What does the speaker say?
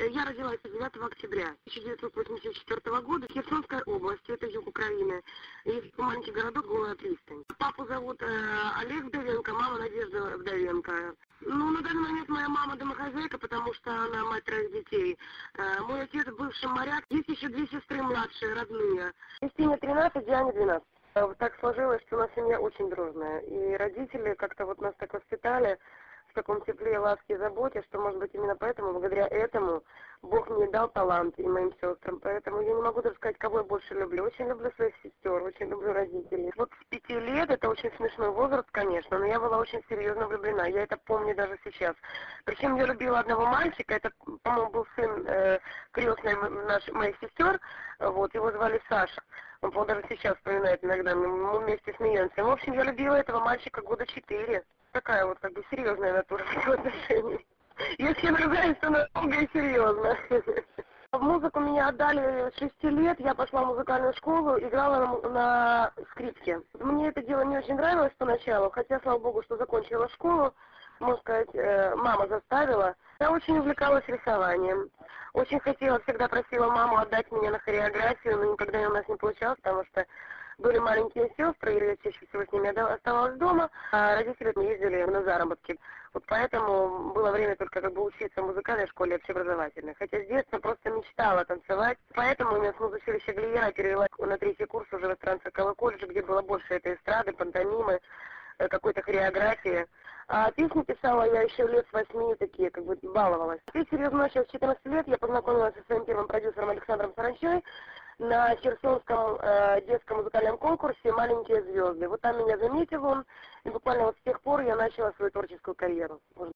Я родилась 9 октября 1984 года в Херсонской области, это юг Украины. Есть маленький городок Голая Пристань. Папу зовут Олег Вдовенко, мама Надежда Вдовенко. Ну, на данный момент моя мама домохозяйка, потому что она мать 3 детей. Мой отец бывший моряк. Есть еще 2 сестры младшие, родные. Кристине 13, Диане 12. Вот так сложилось, что у нас семья очень дружная. И родители как-то вот нас так воспитали в таком тепле, ласке и заботе, что, может быть, именно поэтому, благодаря этому, Бог мне дал талант и моим сестрам. Поэтому я не могу даже сказать, кого я больше люблю. Очень люблю своих сестер, очень люблю родителей. Вот с 5 лет, это очень смешной возраст, конечно, но я была очень серьезно влюблена. Я это помню даже сейчас. Причем я любила одного мальчика, это, по-моему, был сын крестной моих сестер, вот, его звали Саша. Он, по-моему, даже сейчас вспоминает иногда, мы вместе смеемся. В общем, я любила этого мальчика года 4. Такая вот, как бы, серьезная натура в отношениях. Я всем влюбляюсь, что надолго и серьезно. В музыку меня отдали с 6 лет, я пошла в музыкальную школу, играла на скрипке. Мне это дело не очень нравилось поначалу, хотя, слава богу, что закончила школу, можно сказать, мама заставила. Я очень увлекалась рисованием. Очень хотела, всегда просила маму отдать меня на хореографию, но никогда у нас не получалось, потому что были маленькие сестры, и я чаще всего с ними оставалась дома, а родители ездили на заработки. Вот поэтому было время только как бы учиться в музыкальной школе общеобразовательной. Хотя с детства просто мечтала танцевать. Поэтому меня с музучилища Глиера перевела на 3-й курс уже в иностранный колледж, где было больше этой эстрады, пантомимы, какой-то хореографии. А песни писала я еще лет с 8, такие, как бы баловалась. И серьезно начала с 14 лет, я познакомилась со своим первым продюсером Александром Саранчой на Херсонском детском музыкальном конкурсе «Маленькие звезды». Вот там меня заметил он, и буквально вот с тех пор я начала свою творческую карьеру.